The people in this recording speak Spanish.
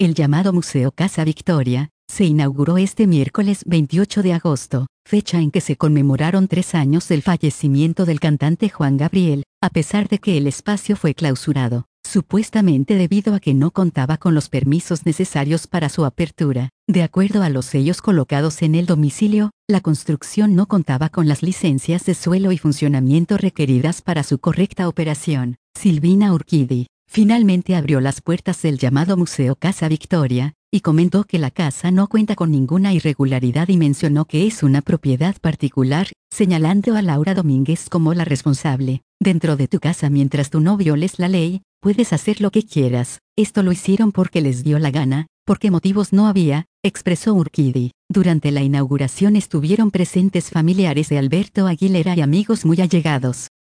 El llamado Museo Casa Victoria se inauguró este miércoles 28 de agosto, fecha en que se conmemoraron 3 años del fallecimiento del cantante Juan Gabriel, a pesar de que el espacio fue clausurado, supuestamente debido a que no contaba con los permisos necesarios para su apertura. De acuerdo a los sellos colocados en el domicilio, la construcción no contaba con las licencias de suelo y funcionamiento requeridas para su correcta operación. Silvina Urquidi finalmente abrió las puertas del llamado Museo Casa Victoria, y comentó que la casa no cuenta con ninguna irregularidad y mencionó que es una propiedad particular, señalando a Laura Domínguez como la responsable. Dentro de tu casa mientras tú no violes la ley, puedes hacer lo que quieras. Esto lo hicieron porque les dio la gana, porque motivos no había, expresó Urquidi. Durante la inauguración estuvieron presentes familiares de Alberto Aguilera y amigos muy allegados.